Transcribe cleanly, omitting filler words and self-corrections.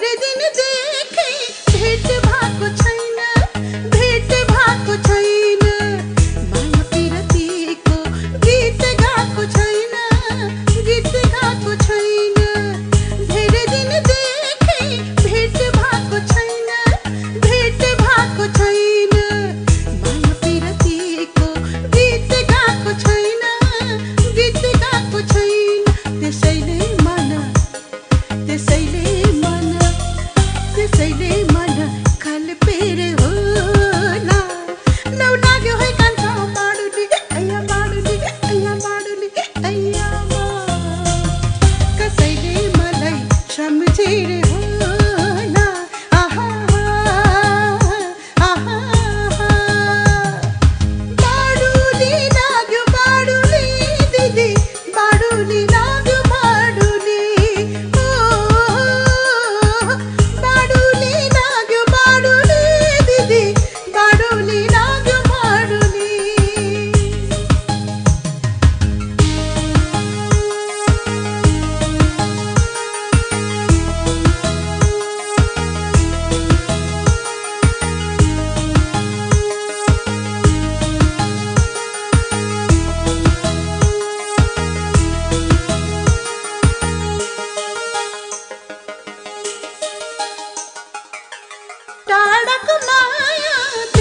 धेरै दिन देखै भेट भएको छैन, भेट भएको छैन, माया पिरतीको गीत गाएको छैन, गीत गाएको छैन, धेरै दिन देखै भेट भएको छैन, भेट भएको छैन, माया पिरतीको गीत गाएको छैन, गीत गाएको छैन, त्यसैले मन, त्यसैले मन, त्यसैले मन खलपेर होला। लौ लाग्यो है कान्छा माडुली, अय्या माडुली, अय्या माडुली, अय्या मा। कसैले मलाई सम्झेर होला। आहा आहा बाडुली लाग्यो बाडुली दिदी, बाडुली लाग्यो बाडुली, बाडुली लाग्यो बाडुली दिदी, बाडुली लाग्यो बाडुली। टाढाको माया